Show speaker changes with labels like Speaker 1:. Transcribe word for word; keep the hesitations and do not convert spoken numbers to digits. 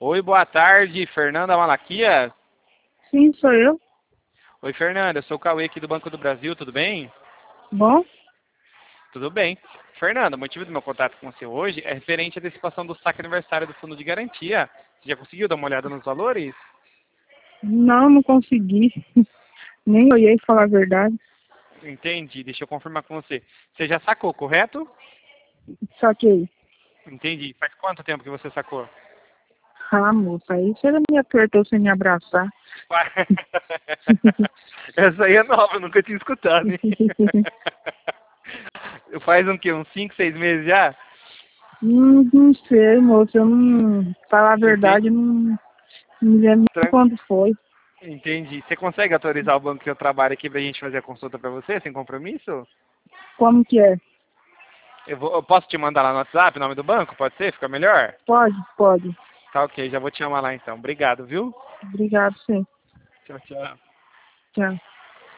Speaker 1: Oi, boa tarde, Fernanda Malaquias.
Speaker 2: Sim, sou eu.
Speaker 1: Oi, Fernanda, eu sou o Cauê aqui do Banco do Brasil, tudo bem?
Speaker 2: Bom?
Speaker 1: Tudo bem. Fernanda, o motivo do meu contato com você hoje é referente à antecipação do saque aniversário do Fundo de Garantia. Você já conseguiu dar uma olhada nos valores?
Speaker 2: Não, não consegui. Nem olhei, falar a verdade.
Speaker 1: Entendi, deixa eu confirmar com você. Você já sacou, correto?
Speaker 2: Saquei.
Speaker 1: Entendi. Faz quanto tempo que você sacou?
Speaker 2: Ah, moça, aí você me apertou sem me abraçar.
Speaker 1: Essa aí é nova, eu nunca tinha escutado, hein? Faz um quê? Uns cinco, seis meses já?
Speaker 2: Hum, não sei, moça, eu não... Falar a verdade,
Speaker 1: Entendi.
Speaker 2: não, não me lembro nem
Speaker 1: Tran-
Speaker 2: quando foi.
Speaker 1: Entendi. Você consegue autorizar o banco que eu trabalho aqui pra gente fazer a consulta pra você, sem compromisso?
Speaker 2: Como que é?
Speaker 1: Eu, vou, eu posso te mandar lá no WhatsApp o nome do banco? Pode ser? Fica melhor?
Speaker 2: Pode, pode.
Speaker 1: Tá ok, já vou te chamar lá então. Obrigado, viu?
Speaker 2: Obrigado, sim.
Speaker 1: Tchau, tchau.
Speaker 2: Tchau.